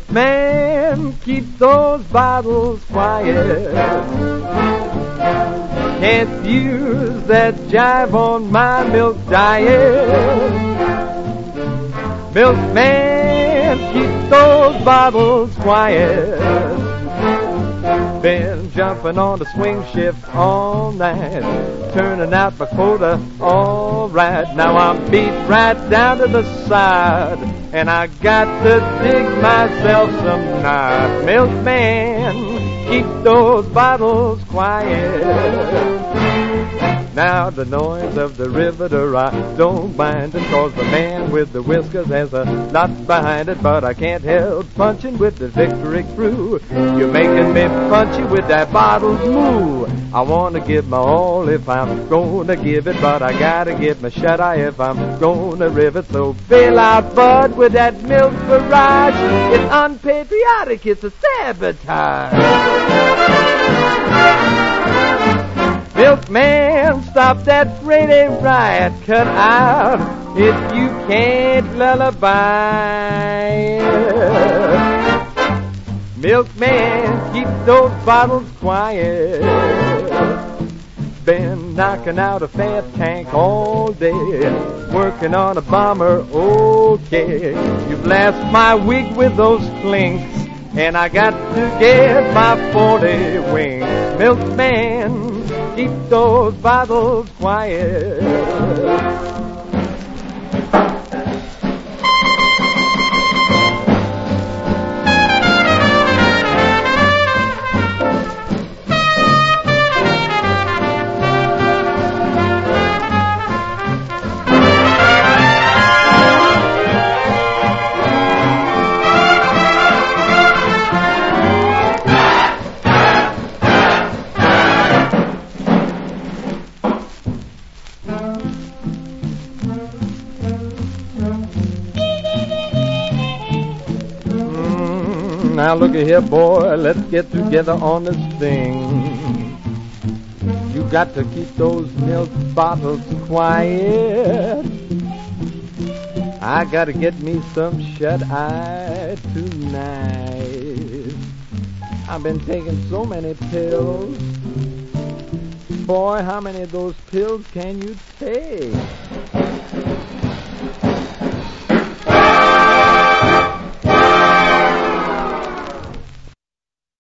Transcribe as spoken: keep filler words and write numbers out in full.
Milkman, keep those bottles quiet. Can't use that jive on my milk diet. Milkman, keep those bottles quiet. Been jumping on the swing shift all night, turning out my quota all right. Now I'm beat right down to the side, and I got to dig myself some night. Milkman, keep those bottles quiet. Now the noise of the riveter I don't mind it, 'cause the man with the whiskers has a lot behind it. But I can't help punching with the victory crew. You're making me punchy with that bottle's moo. I want to give my all if I'm gonna give it, but I gotta give my shut-eye if I'm gonna rivet. So bail out, bud, with that milk barrage. It's unpatriotic, it's a sabotage. Milkman, stop that Friday riot, cut out if you can't lullaby it. Milkman, keep those bottles quiet. Been knocking out a fat tank all day, working on a bomber, okay. You blast my wig with those clinks, and I got to get my forty wings. Milkman, keep those bottles quiet. Now look at here, boy, let's get together on this thing. You got to keep those milk bottles quiet. I gotta get me some shut-eye tonight. I've been taking so many pills. Boy, how many of those pills can you take?